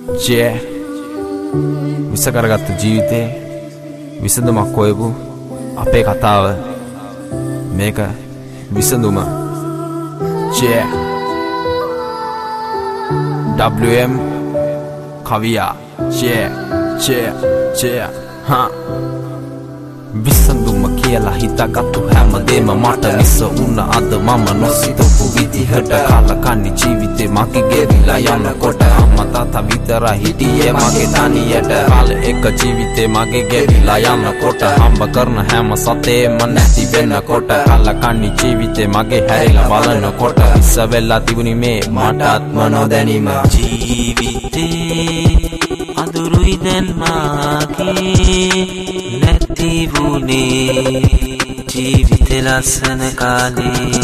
J විස කරගත්ත ජීවිතේ විසඳුමක් හොයපු අපේ කතාව මේක විසඳුම ජේ WM කවියා ජේ හා විසඳුම කියලා හිතාගත්තු හැමදේම මට මිස වුණ අද මම නොසිතපු විදිහට කාලකන්ණි ජීවිතේ මගේ ගෙවිලා යනකොට අම්මා තාත්තා විතර හිටියේ මගේ තනියට කාල එක ජීවිතේ මගේ ගෙවිලා යනකොට හම්බ කරන හැම සතේම නැති වෙනකොට කාලකන්ණි ජීවිතේ මගේ හැරිලා බලනකොට ඉස්ස වෙලා තිබුණි මේ මටත්ම නොදැනීම ජීවිතේ අඳුරුයි දැන් මාගේ නැති වුණේ ජීවිතේ ලස්සන කාලේ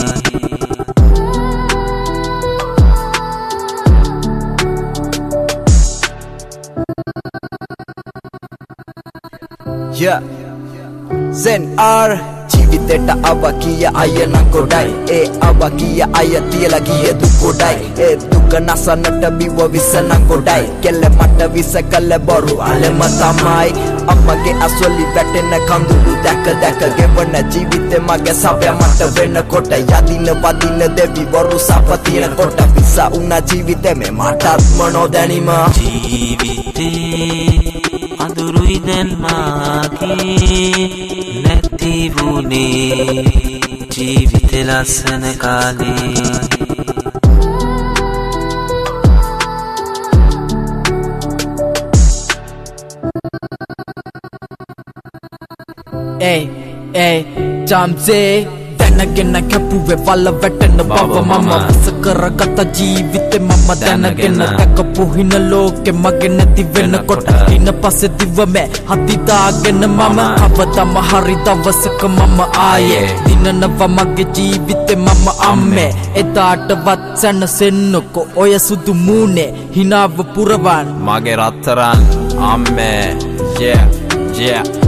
Zen R ජීවිතේට අවකිය අය නම් ගොඩයි ඒ අවකිය අය තියලා ගියේ දුක් ගොඩයි ඒ දුක නසන්නට බිව විස නම් ගොඩයි කෙල්ල මට විස කළ බොරු අලෙම තමයි අම්මගේ අස්වලි වැටෙන කඳුළු දැක දැක ගෙවන ජීවිතේ මගේ සපය මට වෙනකොට යදින වදින දෙවි වරු සපතින කොට විස උනා ජීවිතේ මේ මටත් මොනෝදැනීම ජීවිතේ අඳුරුයි දැන් මාගේ නැති වුණේ ජීවිතේ ලස්සන කාලේ Hey, Jamzee දැනගෙන කැපුවේ වල වැටෙන බව මම විස කරගත ජීවිතේ මම දැනගෙන තකපු හින ලෝකෙ මගේ නැති වෙනකොට ඊන පස්සේ දිවමේ හතිදාගෙන මම කවදම හරි දවසක මම ආයේ දිනනව මගේ ජීවිතේ මම අම්මේ එදාටවත් සැනසෙන්නකෝ ඔය සුදු මූනේ හිනාව පුරවන් මගේ රත්තරන් අම්මේ yeah